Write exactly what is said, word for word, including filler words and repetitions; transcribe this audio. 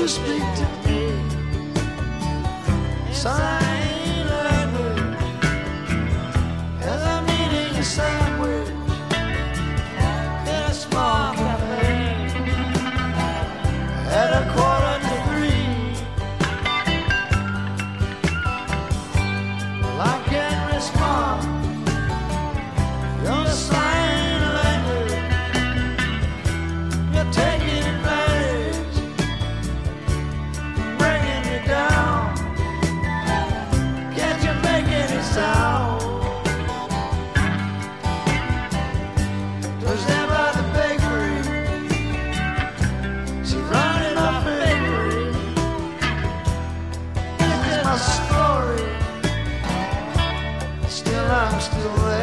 you speak to me? Sign language. As I'm eating a sandwich in a small cafe at a quarter to three. Well, I can't respond. Your sign language. You're taking advantage, bringing me down. Can't you make any sound? Was there by the bakery? She's running off the bakery. This is my story. Still, I'm still there.